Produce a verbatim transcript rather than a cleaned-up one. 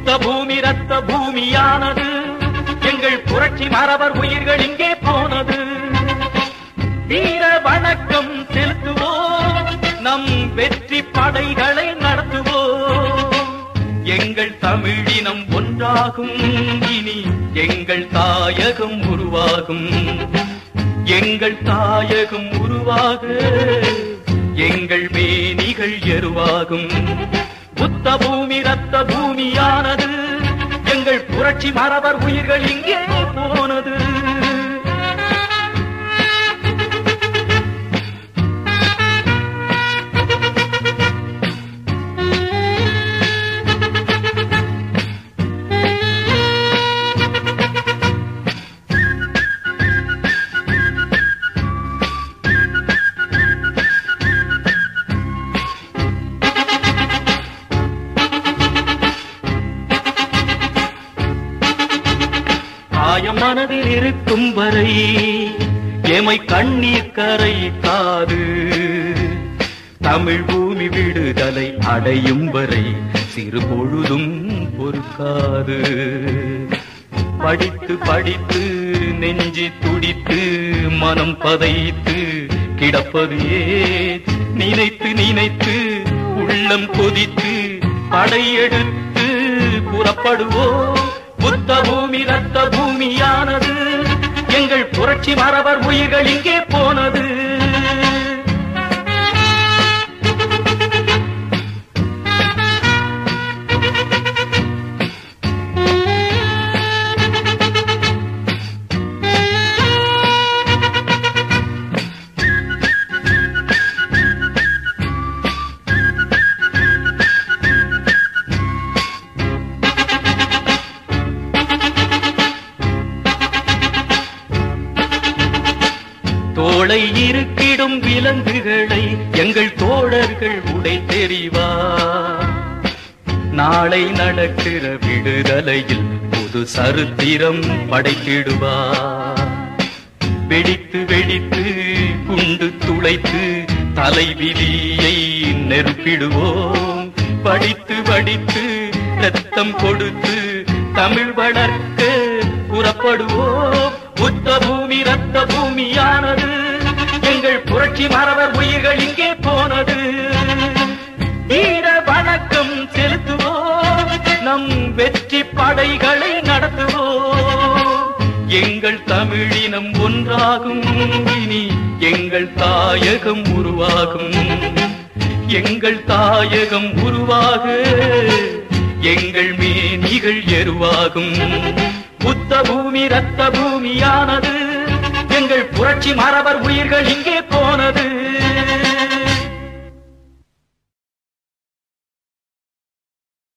புத்த பூமி ரத்த பூமியானது, எங்கள் புரட்சி மறவர் உயிர்கள் இங்கே போனது. வீர வணக்கம் செலுத்துவோம், நம் வெற்றி படைகளை நடத்துவோம். எங்கள் தமிழினம் ஒன்றாகும், இனி எங்கள் தாயகம் உருவாகும். எங்கள் தாயகம் உருவாக எங்கள் மேனிகள் எருவாகும். புத்த பூமி ரத்த பூமியானது, எங்கள் புரட்சி மறவர் உயிர்கள் இங்கே போனது. மனதில் இருக்கும் வரை எமை கண்ணீர் கரைக்காது. தமிழ் பூமி விடுதலை அடையும் வரை சிறு பொழுதும் பொறுக்காது. படித்து படித்து நெஞ்சி துடித்து மனம் பதைத்து கிடப்பது ஏன்? நினைத்து நினைத்து உள்ளம் கொதித்து படையெடுத்து புறப்படுவோம். புத்த பூமி ரத்த பூமியானது, எங்கள் புரட்சி மறவர் உயிர்கள் இங்கே போனது. தோளை இருக்கிடும் விலங்குகளை எங்கள் தோழர்கள் உடை தெரிவா. நாளை நடக்கிற விடுதலையில் புது சரித்திரம் படைத்திடுவா. வெடித்து வெடித்து குண்டு துளைத்து தலைவிதியை நெருப்பிடுவோம். படித்து படித்து ரத்தம் கொடுத்து தமிழ் வளர்க்க புறப்படுவோம். புத்த பூமி ரத்த பூமியானது, எங்கள் புரட்சி மறவர் உயிர்கள் இங்கே போனது. வீர வணக்கம் செலுத்துவோம், நம் வெற்றி படைகளை நடத்துவோம். எங்கள் தமிழினம் ஒன்றாகும், இனி எங்கள் தாயகம் உருவாகும். எங்கள் தாயகம் உருவாக எங்கள் மேனிகள் எருவாகும். புத்த பூமி ரத்த பூமியானது, எங்கள் புரட்சி மறவர் உயிர்கள் இங்கே போனது.